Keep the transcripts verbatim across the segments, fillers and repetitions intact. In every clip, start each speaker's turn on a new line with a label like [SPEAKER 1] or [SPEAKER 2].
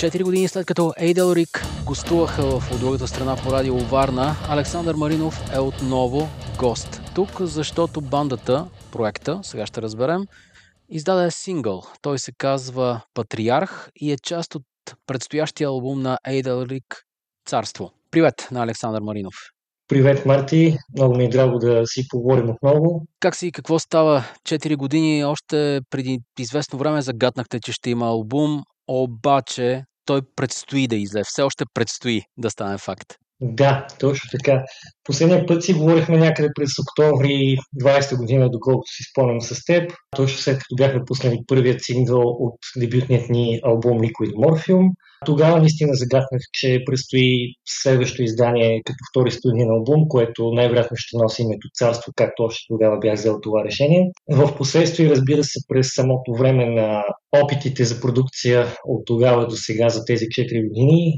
[SPEAKER 1] Четири години след като Eydelric Рик гостуваха в От другата страна по радио Варна, Александър Маринов е отново гост тук, защото бандата, проекта, сега ще разберем, издаде сингъл. Той се казва Патриарх и е част от предстоящия албум на Eydelric Царство. Привет на Александър Маринов.
[SPEAKER 2] Привет, Марти. Много ми е драго да си поговорим отново.
[SPEAKER 1] Как си, какво става? Четири години, още преди известно време загатнахте, че ще има албум, обаче той предстои да излезе. Все още предстои да стане факт.
[SPEAKER 2] Да, точно така. Последния път си говорихме някъде през октомври двадесета година, доколкото си спомням с теб. Точно след като бяхме пуснали първият сингъл от дебютният ни албум Liquid Morphium. Тогава наистина загатнах, че предстои следващо издание като втори студиен албум, което най-вероятно ще носи името Царство, както още тогава бях взел това решение. В последствие, разбира се, през самото време на опитите за продукция от тогава до сега за тези четири години,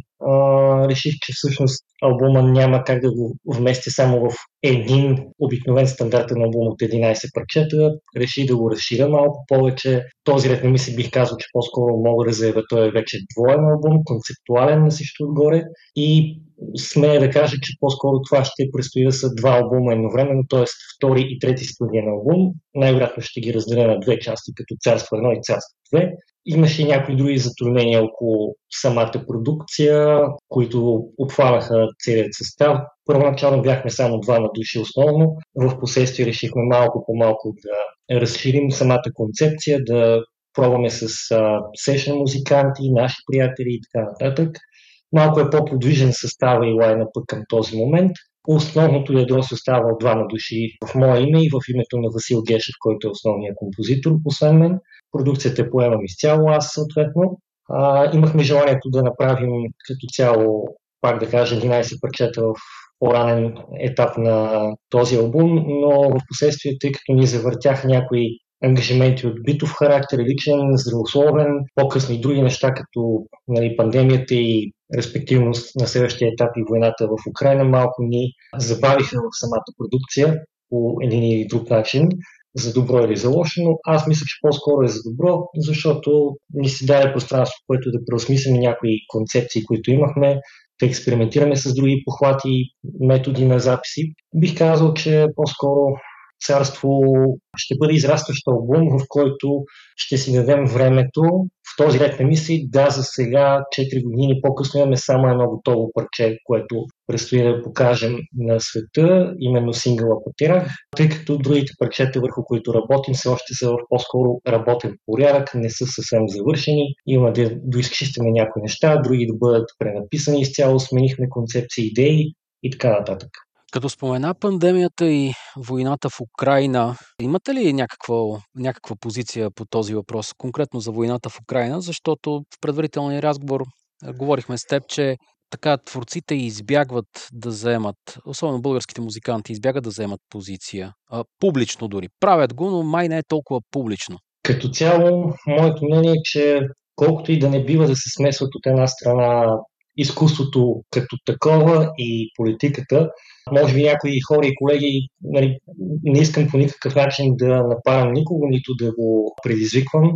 [SPEAKER 2] а, реших, че всъщност албума няма как да го вместя само в един обикновен стандартен албум от единадесет парчета. Реших да го разширя малко повече. Този ред на мисли бих казал, че по-скоро мога да заявя, той е вече двоен албум, концептуален на всичко отгоре и смея да кажа, че по-скоро това ще предстои да са два албума едновременно, т.е. втори и трети студиен албум. Най-вероятно ще ги разделя на две части, като Царство едно и Царство две. Имаше и някои други затруднения около самата продукция, които обхванаха целият състав. Първоначално бяхме само двама души основно. В последствие решихме малко по малко да разширим самата концепция, да пробваме с сешън музиканти, наши приятели и така нататък. Малко е по-подвижен състава и лайнъпът към този момент. Основното ядро се остава от двама души в мое име и в името на Васил Гешев, който е основният композитор, освен мен. Продукцията поемам изцяло аз, съответно. А, имахме желанието да направим като цяло, пак да кажа, единадесет парчета в по-ранен етап на този албум, но в последствие, тъй като ни завъртяха някои ангажименти от битов характер, личен, здравословен, по-късни други неща, като нали, пандемията и респективно на следващия етап и войната в Украйна, малко ни забавиха в самата продукция по един или друг начин, за добро или за лошо, но аз мисля, че по-скоро е за добро, защото ни си даде пространство, което да преосмислим някои концепции, които имахме, да експериментираме с други похвати и методи на записи. Бих казал, че по-скоро Царство ще бъде израстващ албум, в който ще си дадем времето. В този ред на мисли, да, за сега, четири години по-късно имаме само едно готово парче, което предстои да покажем на света, именно сингъла Патриарх, тъй като другите парчета, върху които работим, все още са в по-скоро работен порядък, не са съвсем завършени. Има да доизчистиме някои неща, други да бъдат пренаписани изцяло, сменихме концепции, идеи и така нататък.
[SPEAKER 1] Като спомена пандемията и войната в Украйна, имате ли някаква, някаква позиция по този въпрос, конкретно за войната в Украйна? Защото в предварителния разговор говорихме с теб, че така творците избягват да заемат, особено българските музиканти, избягат да заемат позиция, а, публично дори. Правят го, но май не е толкова публично.
[SPEAKER 2] Като цяло, моето мнение е, че колкото и да не бива да се смесват от една страна изкуството като такова и политиката, може би някои хора и колеги, нали, не искам по никакъв начин да нападам никого, нито да го предизвиквам,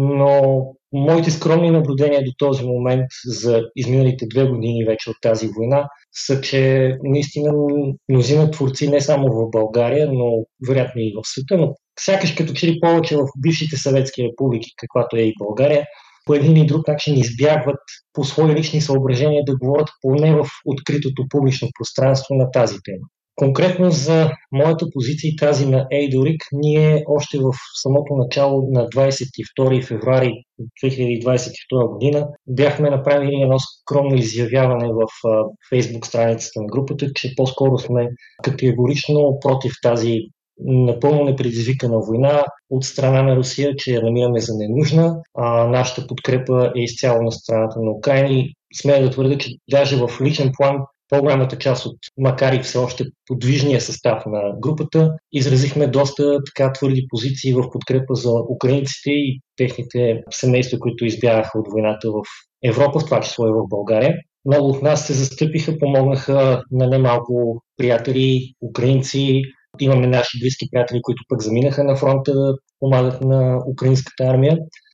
[SPEAKER 2] но моите скромни наблюдения до този момент за изминалите две години вече от тази война са, че наистина мнозина творци не само в България, но вероятно и в света, но сякаш като че ли повече в бившите съветски републики, каквато е и България, по един или друг начин избягват по свои лични съображения да говорят поне в откритото публично пространство на тази тема. Конкретно за моята позиция и тази на Eydelric, ние още в самото начало на двадесет и втори февруари две хиляди двадесет и втора година бяхме направили едно скромно изявяване в Фейсбук страницата на групата, че по-скоро сме категорично против тази напълно непредизвикана война от страна на Русия, че я намираме за ненужна. А, нашата подкрепа е изцяло на страната на Украйна и смея да твърда, че даже в личен план по-голямата част от, макар и все още подвижния състав на групата, изразихме доста така твърди позиции в подкрепа за украинците и техните семейства, които избягаха от войната в Европа, в това число и в България. Много от нас се застъпиха, помогнаха на немалко приятели, украинци. Имаме наши близки приятели, които пък заминаха на фронта да помагат на украинската армия.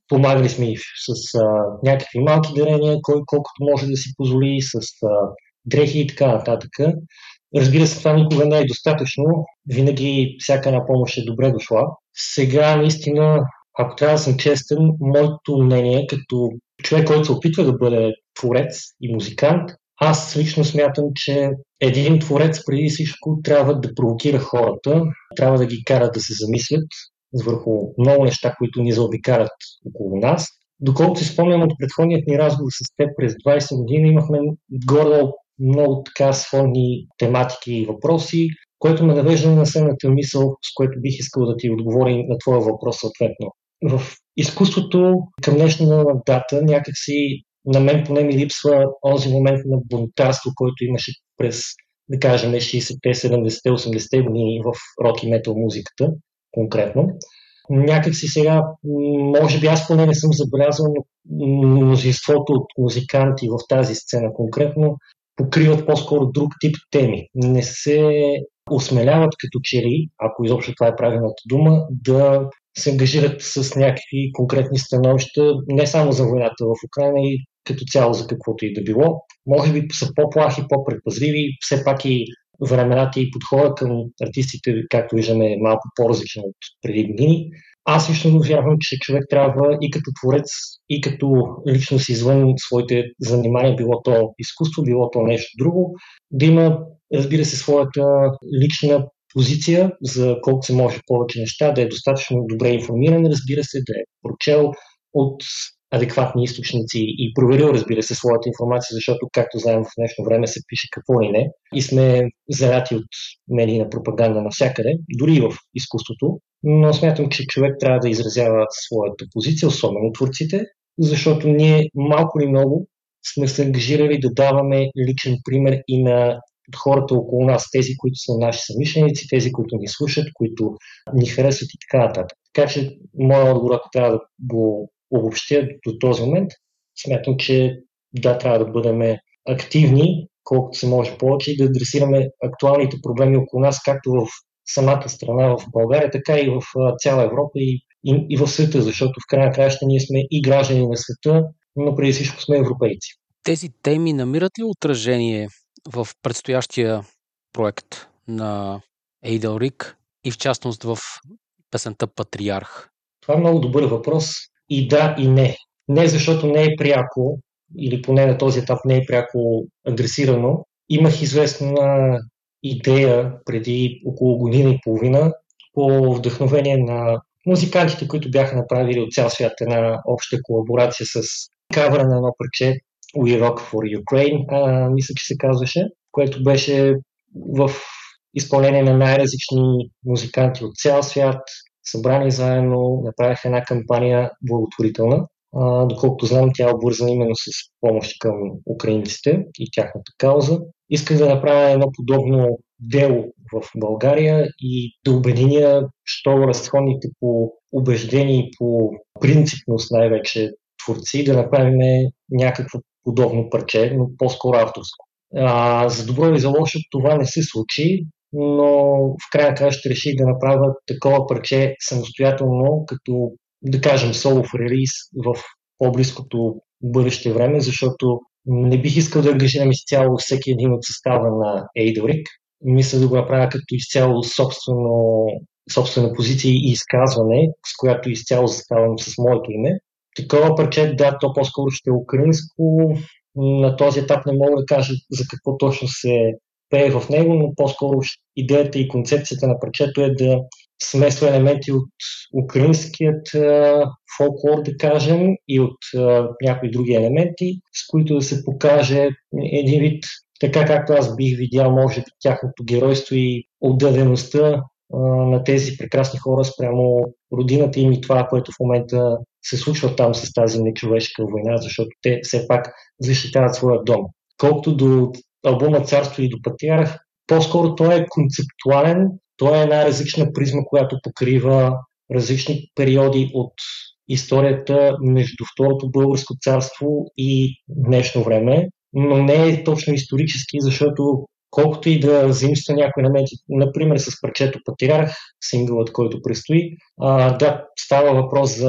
[SPEAKER 2] Помагали сме и с а, някакви малки дарения, кой колкото може да си позволи, с а, дрехи и така нататък. Разбира се, това никога не е достатъчно. Винаги всяка една помощ е добре дошла. Сега, наистина, ако трябва да съм честен, моето мнение, като човек, който се опитва да бъде творец и музикант, аз лично смятам, че един творец преди всичко трябва да провокира хората, трябва да ги кара да се замислят върху много неща, които ни заобикалят около нас. Доколкото си спомням от предходният ни разговор с теб през двайсет години, имахме горе много така сходни тематики и въпроси, което ме навежда на следната мисъл, с което бих искал да ти отговоря на твоя въпрос съответно. В изкуството към днешна дата някакси на мен поне ми липсва онзи момент на бунтарство, който имаше през, да кажем, шейсетте, седемдесетте, осемдесетте години в рок и метал музиката конкретно. Някак си сега, може би аз поне не съм забелязал, но мнозинството от музиканти в тази сцена конкретно покриват по-скоро друг тип теми. Не се осмеляват като че ли, ако изобщо това е правилната дума, да се ангажират с някакви конкретни становища, не само за войната в Украйна и като цяло за каквото и да било. Може би са по-плахи, по-предпазливи, все пак и времената и подхода към артистите, както виждаме, е малко по-различен от преди години. Аз лично вярвам, че човек трябва и като творец, и като личност извън своите занимания, било то изкуство, било то нещо друго, да има, разбира се, своята лична позиция за колко се може повече неща, да е достатъчно добре информиран, разбира се, да е прочел от адекватни източници и проверил, разбира се, своята информация, защото, както знаем, в днешно време се пише какво ли не и сме зарати от медийна пропаганда навсякъде, дори и в изкуството, но смятам, че човек трябва да изразява своята позиция, особено творците, защото ние малко или много сме се ангажирали да даваме личен пример и на хората около нас, тези, които са наши съмишленици, тези, които ни слушат, които ни харесват и така нататък. Така че, моят отговор, ако трябва да го обобщя до този момент, смятам, че да, трябва да бъдем активни, колкото се може повече и да адресираме актуалните проблеми около нас, както в самата страна в България, така и в цяла Европа и, и, и в света, защото в края на краища ние сме и граждани на света, но преди всичко сме европейци.
[SPEAKER 1] Тези теми намират ли отражение в предстоящия проект на Ейдъл Рик и в частност в песента Патриарх?
[SPEAKER 2] Това е много добър въпрос. И да, и не. Не защото не е пряко, или поне на този етап не е пряко адресирано. Имах известна идея преди около година и половина по вдъхновение на музикантите, които бяха направили от цял свят една обща колаборация с кавъра на едно парче We Rock for Ukraine, а, мисля, че се казваше, което беше в изпълнение на най-различни музиканти от цял свят, събрани заедно, направиха една кампания благотворителна. А, доколкото знам, тя е обвързана именно с помощ към украинците и тяхната кауза. Исках да направя едно подобно дело в България и да обединя, що разходните по убеждение и по принципност най-вече творци, да направим някакво подобно парче, но по-скоро авторско. А, за добро или за лошо това не се случи, но в края края ще реших да направя такова парче самостоятелно, като да кажем солов релиз в по-близкото бъдеще време, защото не бих искал да ангажирам изцяло всеки един от състава на Ейдъл Рик. Мисля да го направя като изцяло собствено, собствена позиция и изказване, с която изцяло заставам с моето име. Такова парче, да, то по-скоро ще е украинско. На този етап не мога да кажа за какво точно се пее в него, но по-скоро идеята и концепцията на парчето е да смесва елементи от украинският а, фолклор, да кажем, и от а, някои други елементи, с които да се покаже един вид, така както аз бих видял, може би, тяхното геройство и отдадеността а, на тези прекрасни хора спрямо родината им и това, което в момента се случва там с тази нечовешка война, защото те все пак защитават своя дом. Колкото до албума Царство и до Патриарх, по-скоро той е концептуален, той е една различна призма, която покрива различни периоди от историята между Второто българско царство и днешно време, но не е точно исторически, защото колкото и да заимства някои елементи, например с парчето Патриарх, сингълът, който предстои, а, да, става въпрос за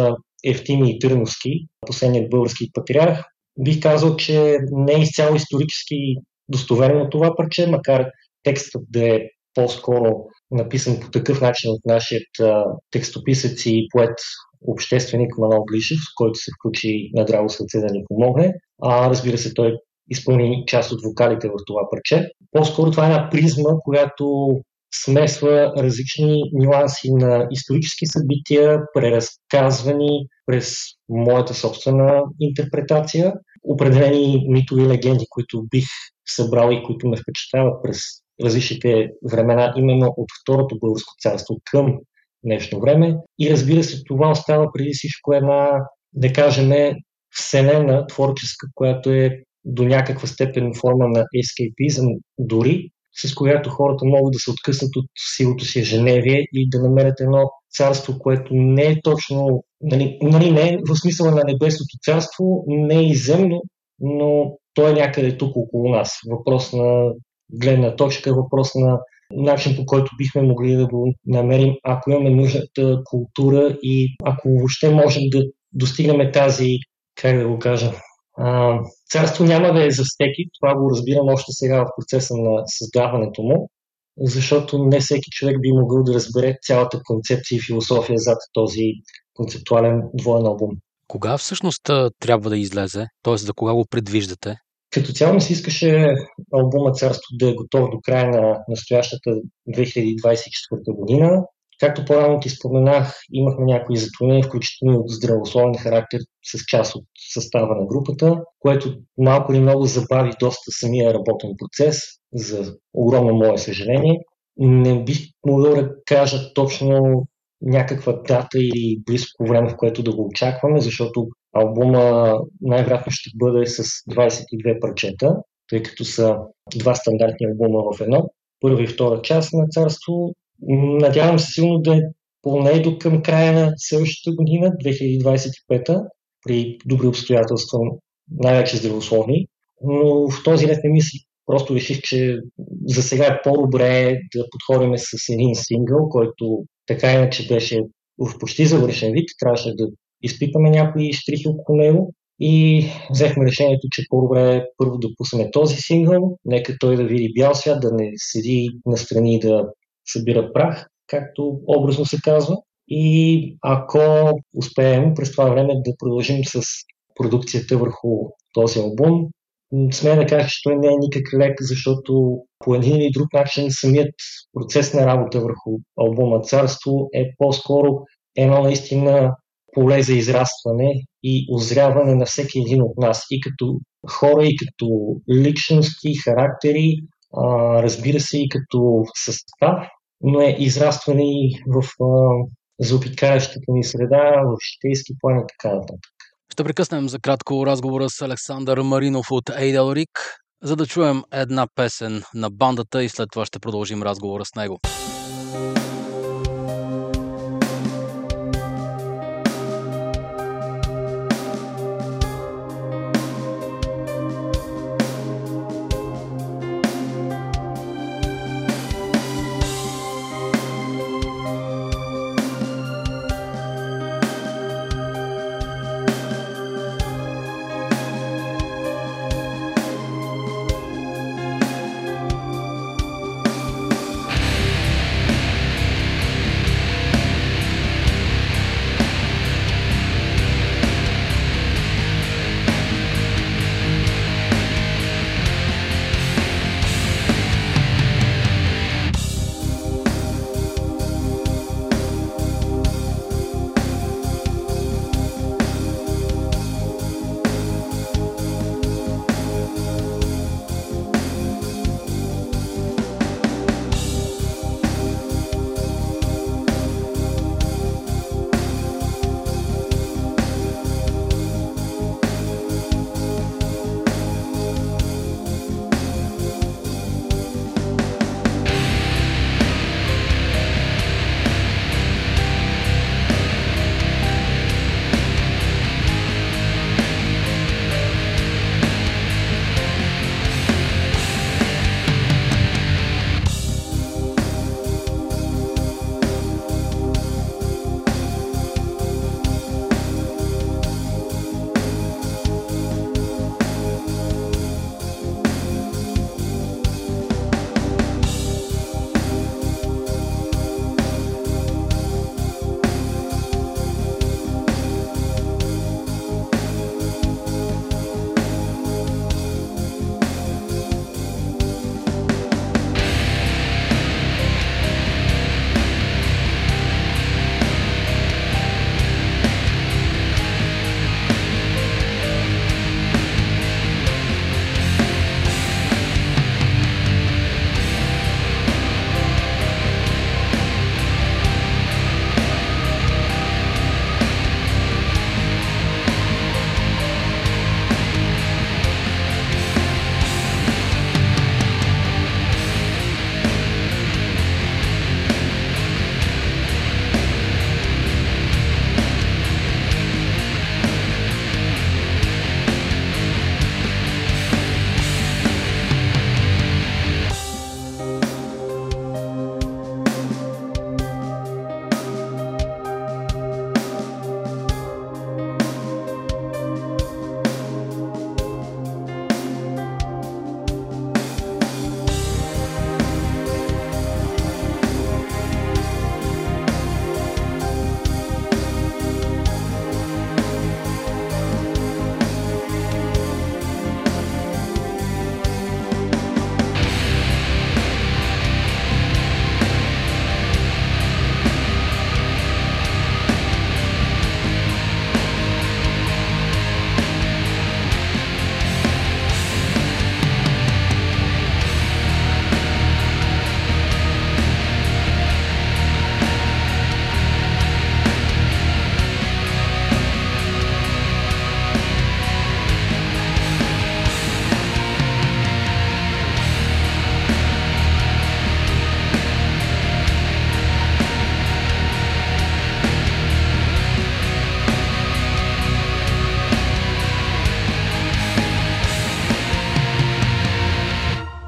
[SPEAKER 2] Евтимий и Търновски, последният български патриарх. Бих казал, че не е изцяло исторически достоверно това парче, макар текстът да е по-скоро написан по такъв начин от нашия текстописец и поет общественик Манол Глишев, с който се включи на драго сърце да ни помогне. А разбира се, той изпълни част от вокалите в това парче. По-скоро това е една призма, която смесва различни нюанси на исторически събития, преразказвани през моята собствена интерпретация. Определени митови легенди, които бих събрал и които ме впечатляват през различните времена, именно от Второто българско царство към днешно време. И разбира се, това остава преди всичко една, да кажем, вселена творческа, която е до някаква степен форма на ескейпизъм дори, с която хората могат да се откъснат от силото си ежедневие и да намерят едно царство, което не е точно, нали, нали, не е в смисъла на небесното царство, не е и земно, но то е някъде тук около нас. Въпрос на гледна точка, въпрос на начин, по който бихме могли да го намерим, ако имаме нужната култура и ако въобще можем да достигнем тази, как да го кажа, а, царство няма да е за всеки, това го разбирам още сега в процеса на създаването му, защото не всеки човек би могъл да разбере цялата концепция и философия зад този концептуален двоен албум.
[SPEAKER 1] Кога всъщност трябва да излезе? Т.е. за кога го предвиждате?
[SPEAKER 2] Като цяло ми се искаше албума Царство да е готов до края на настоящата две хиляди двадесет и четвърта година. Както по-рано ти споменах, имахме някои затруднения, включително от здравословен характер с част от състава на групата, което малко или много забави доста самия работен процес, за огромно мое съжаление. Не бих могъл да кажа точно някаква дата или близко време, в което да го очакваме, защото албума най-вероятно ще бъде с двадесет и две парчета, тъй като са два стандартни албума в едно. Първа и втора част на Царство. Надявам се силно да е поне до към края на следващата година, две хиляди двадесет и пета, при добри обстоятелства, най-вече здравословни. Но в този ред не мисли. Просто реших, че за сега е по-добре да подходим с един сингъл, който така иначе беше в почти завършен вид. Трябваше да изпипаме някои штрихи около него и взехме решението, че по-добре е първо да пуснем този сингъл, нека той да види бял свят, да не седи настрани да събира прах, както образно се казва. И ако успеем през това време да продължим с продукцията върху този албум, смея да кажа, че той не е никак лек, защото по един или друг начин самият процес на работа върху албума Царство е по-скоро едно наистина поле за израстване и озряване на всеки един от нас, и като хора, и като личности, характери, а, разбира се, и като състав, но е израстване и в а, заобикалящата ни среда, в житейски план и така нататък.
[SPEAKER 1] Ще прекъснем за кратко разговора с Александър Маринов от Ейделрик, за да чуем една песен на бандата и след това ще продължим разговора с него.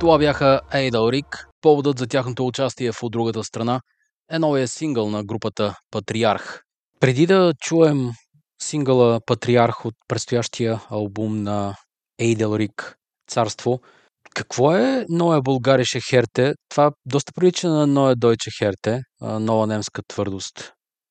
[SPEAKER 1] Това бяха Eidalric. Поводът за тяхното участие в От другата страна е новия сингъл на групата Патриарх. Преди да чуем сингъла Патриарх от предстоящия албум на Eidalric Царство, какво е Neue Bulgarische Härte? Това доста прилича на Neue Deutsche Härte, нова немска твърдост.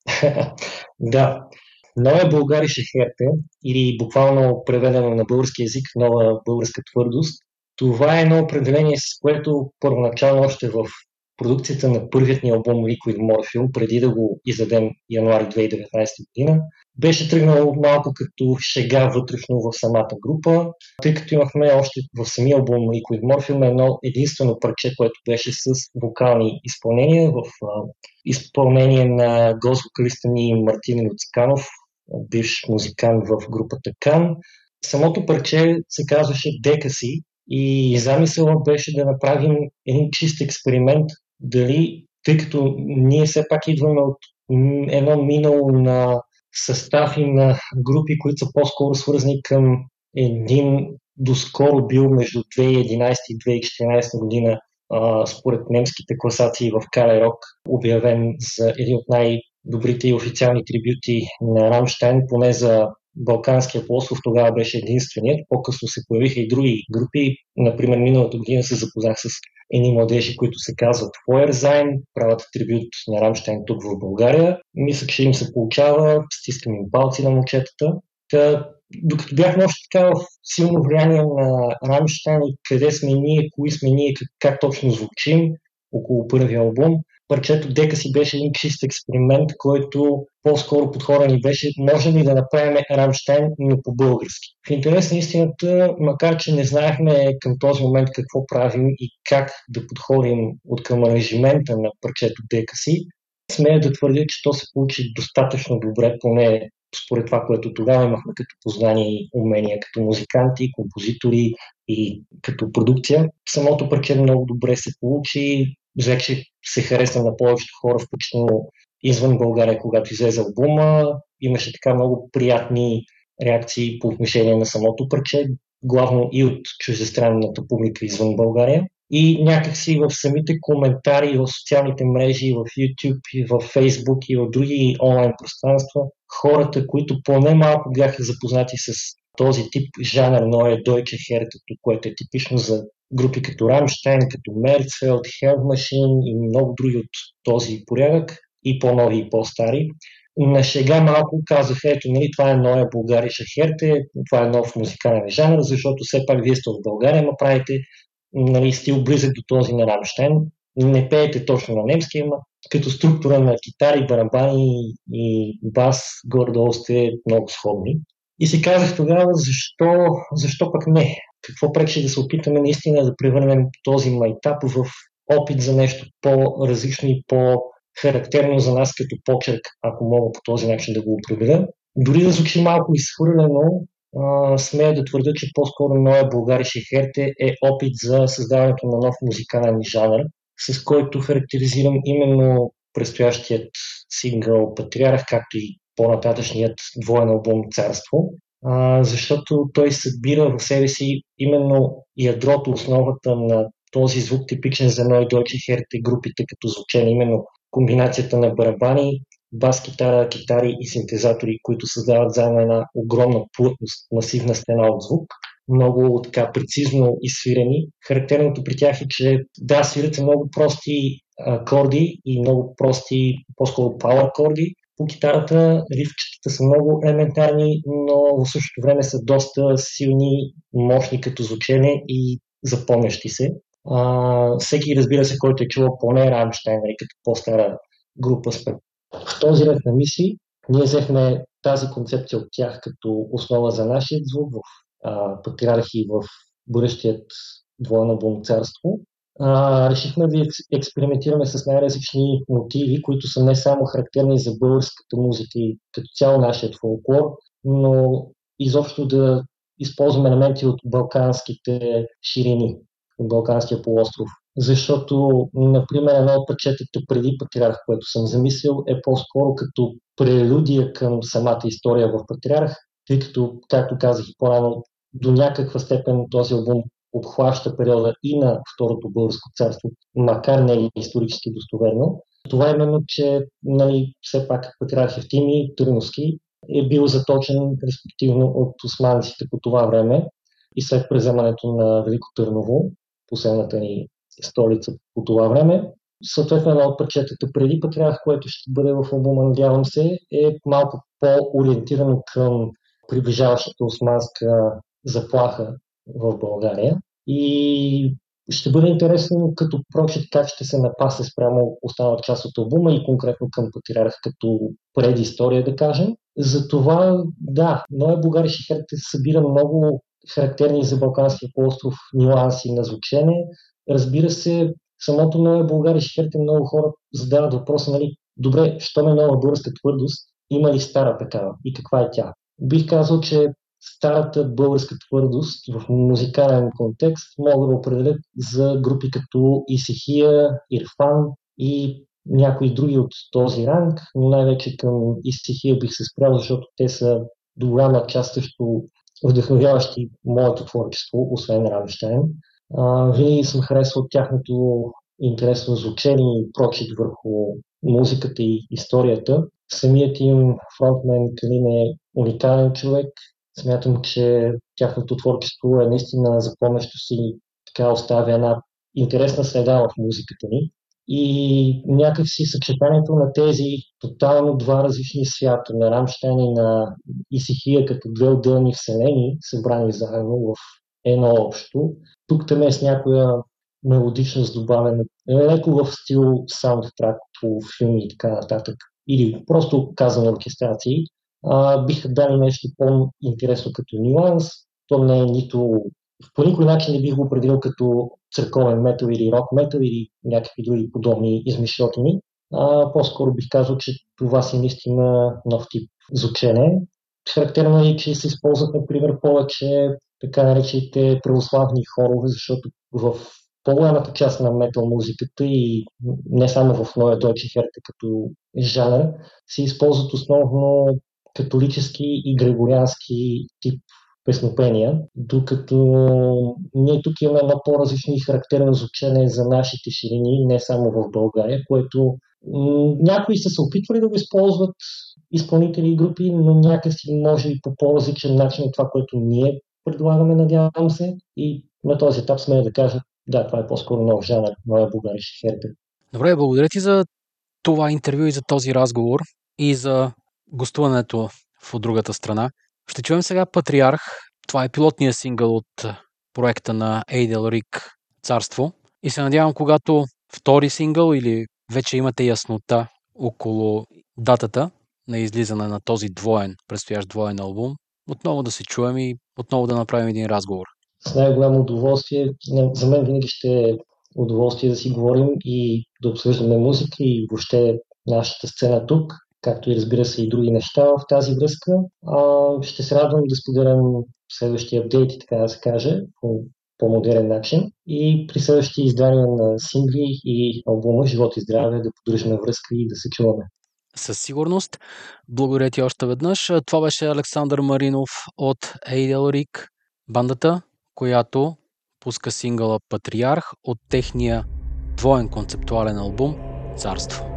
[SPEAKER 2] Да, Neue Bulgarische Härte, или буквално преведено на български език нова българска твърдост, това е едно определение, с което първоначално още в продукцията на първият ни албум Liquid Morphium, преди да го издадем януари две хиляди и деветнадесета година, беше тръгнало малко като шега вътрешно в самата група, тъй като имахме още в самия албум Liquid Morphium едно единствено парче, което беше с вокални изпълнения в а, изпълнение на гост-вокалиста ни Мартин Люцканов, бивш музикант в групата Кан. Самото парче се казваше Дека си и замисълът беше да направим един чист експеримент, дали, тъй като ние все пак идваме от едно минало на състав и на групи, които са по-скоро свързани към един доскоро бил между две хиляди и единадесета и две хиляди и четиринадесета година, а, според немските класации в Кале Рок, обявен за един от най-добрите и официални трибюти на Рамштайн, поне за Балканския полуостров тогава беше единственият. По-късно се появиха и други групи. Например, миналата година се запознах с едни младежи, които се казват Фойерзайн, правят трибют на Рамштайн тук в България. Мисля, че им се получава, стискам им палци на момчетата. Та, докато бяхме още така в силно влияние на Рамштайн и къде сме ние, кои сме ние, как, как точно звучим около първия албум, парчето Дека си беше един чист експеримент, който по-скоро подхода ни беше, можем ли да направим Рамштайн, но по-български. В интерес на истината, макар че не знаехме към този момент какво правим и как да подходим от към аранжимента на парчето Дека си, смея да твърдя, че то се получи достатъчно добре, поне според това, което тогава имахме като познание и умения, като музиканти, композитори и като продукция. Самото парче много добре се получи, вече се хареса на повечето хора, включително извън България, когато излезе албума. Имаше така много приятни реакции по отношение на самото парче, главно и от чуждестранната публика извън България. И някакси в самите коментари, в социалните мрежи, в YouTube, и в Facebook и в други онлайн пространства, хората, които поне малко бяха запознати с този тип жанр Neue Deutsche Härte, което е типично за групи като Рамштайн, като Мерцфелд, Hell Machine и много други от този порядък, и по-нови и по-стари. На шега малко казаха, ето, нали, това е Neue Bulgarische Härte, това е нов музикален жанр, защото все пак вие сте от България, ма правите, нали, стил близък до този на Рамштайн. Не пеете точно на немски, ама като структура на китари, барабани и бас горе-долу сте много сходни. И си казах тогава, защо, защо пък не? Какво пречи да се опитаме наистина да превърнем този майтап в опит за нещо по-различно и по-характерно за нас като почерк, ако мога по този начин да го определя. Дори да звучи малко изхвърлено, смея да твърдя, че по-скоро Neue Bulgarische Härte е опит за създаването на нов музикален жанр, с който характеризирам именно предстоящият сингъл Патриарх, както и по-нататъчният двоен албум Царство, а, защото той събира в себе си именно ядрото, основата на този звук, типичен за Neue Deutsche Härte групите, като звучение, именно комбинацията на барабани, бас-китара, китари и синтезатори, които създават заедно една огромна плътност, масивна стена от звук, много така прецизно изсвирени. Характерното при тях е, че да, свират се много прости акорди и много прости, по-скоро пауър акорди. По китарата рифчетата са много елементарни, но в същото време са доста силни, мощни като звучене и запомнящи се. А, всеки, разбира се, който е чувал поне Рамштайн, като по-стара група с в този ред на мисли, ние взехме тази концепция от тях като основа за нашия звук в а, Патриархи в бъдещият двоен албум Царство. А, решихме да експериментираме с най-различни мотиви, които са не само характерни за българската музика и като цяло нашият фолклор, но изобщо да използваме елементи от балканските ширини, от Балканския полуостров. Защото, например, едно от парчетата преди Патриарх, което съм замислил, е по-скоро като прелюдия към самата история в Патриарх, тъй като, както казах и по-рано, до някаква степен този албум обхваща периода и на Второто българско царство, макар не и исторически достоверно. Това е именно, че нали, все пак патриарх Евтимий Търновски е бил заточен респективно от османците по това време и след преземането на Велико Търново, последната ни столица по това време. Съответно, едно от парчетата преди Патриарх, което ще бъде в албума, надявам се, е малко по-ориентирано към приближаващата османска заплаха в България. И ще бъде интересно като прочит как ще се напасе спрямо останалата част от албума и конкретно към Патриарх като предистория, да кажем. Затова, да, Ноя Булгари Шехерте събира много характерни за Балканския полуостров нюанси на звучене. Разбира се, самото Ноя Булгари Шехерте много хора задават въпроса, нали, добре, що ме нова българска твърдост, има ли стара такава и каква е тя? Бих казал, че старата българска твърдост в музикален контекст мога да определят за групи като Исихия, Ирфан и някои други от този ранг, но най-вече към Исихия бих се спрял, защото те са до голяма част също вдъхновяващи моето творчество, освен Рамщайн. Винаги съм харесвал тяхното интересно звучение и прочит върху музиката и историята. Самият им фронтмен Калин е уникален човек. Смятам, че тяхното творчество е наистина запомнящо си, така оставя една интересна следа в музиката ни. И някакси съчетанието на тези тотално два различни свята, на Рамщайн и на Исихия, като две отделни вселени, събрани заедно в едно общо. Тук там е с някоя мелодичност добавена, леко в стил саундтрак по филми и така нататък, или просто казано оркестрации, а, биха дали нещо по-интересно като нюанс. То не е нито, по никой начин не бих го определил като църковен метал или рок метал или някакви други подобни измишлотини. А, по-скоро бих казал, че това си наистина нов тип звучене. Характерно е, че се използват, например, повече така наречените православни хорове, защото в по-голямата част на метал музиката и не само в Neue Deutsche Härte като жанр се използват основно католически и григориански тип песнопения, докато ние тук имаме едно по-различно и характерно звучене за нашите ширини, не само в България, което м- някои са се опитвали да го използват изпълнители и групи, но някакси може и по по-различен начин от това, което ние предлагаме, надявам се. И на този етап сме да кажа, да, това е по-скоро нов жанр, Ноя Булгари Шехерте.
[SPEAKER 1] Добре, благодаря ти за това интервю и за този разговор и за гостуването в другата страна. Ще чуем сега Патриарх. Това е пилотният сингъл от проекта на Eydelric Рик Царство. И се надявам, когато втори сингъл или вече имате яснота около датата на излизане на този двоен, предстоящ двоен албум, отново да се чуем и отново да направим един разговор.
[SPEAKER 2] С най-голямо удоволствие. За мен винаги ще е удоволствие да си говорим и да обсъждаме музика и въобще нашата сцена тук, както и разбира се и други неща в тази връзка. А, ще се радвам да споделям следващия апдейти, така да се каже, по по-модерен начин и при следващите издания на сингли и албума Живот и здраве да поддържаме връзка и да се чуваме.
[SPEAKER 1] Със сигурност. Благодаря ти още веднъж. Това беше Александър Маринов от Eydelric, бандата, която пуска сингъла Патриарх от техния двоен концептуален албум Царство.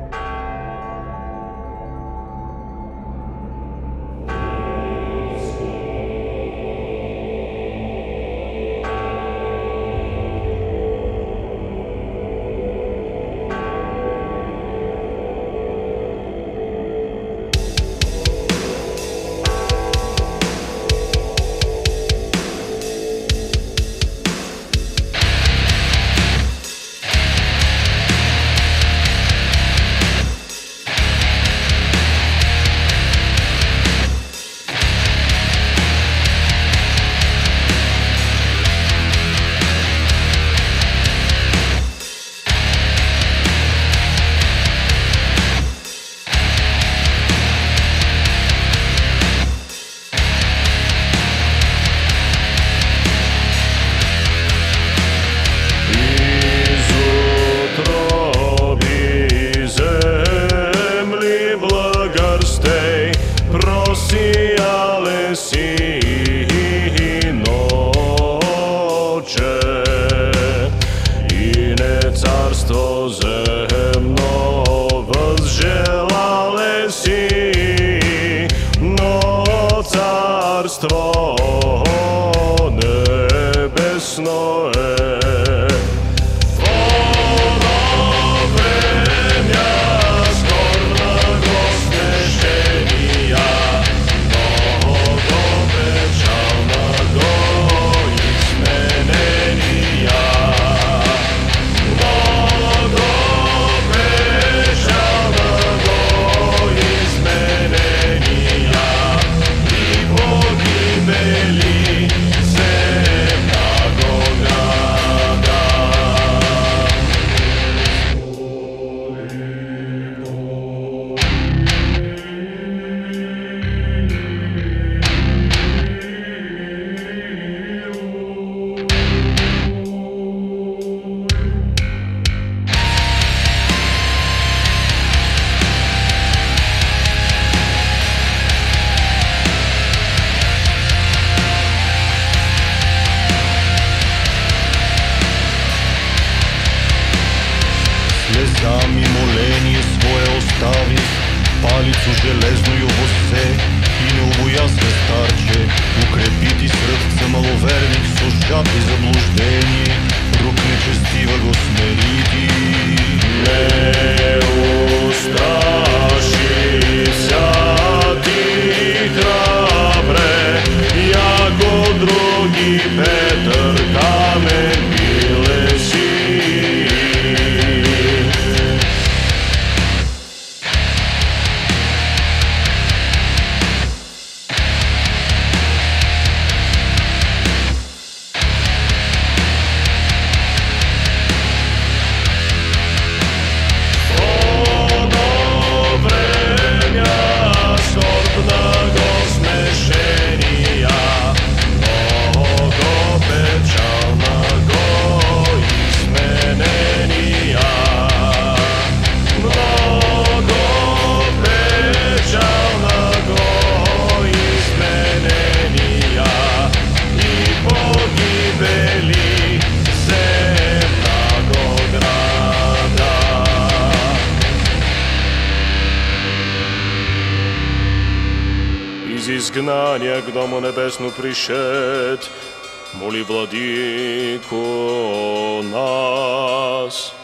[SPEAKER 3] земно возжелале си, но царство небесно е.
[SPEAKER 4] Слезами моление свое остави, палицу железную во се, и не убоя се старче, укрепити сръдце маловерних со жаби заблуждение, рук нечестива го смерити.
[SPEAKER 3] Не устраши ся ти, храбре, яко други Петър камен биле си. Из изгнания к Дому Небесному пришед, моли, Владыко, нас.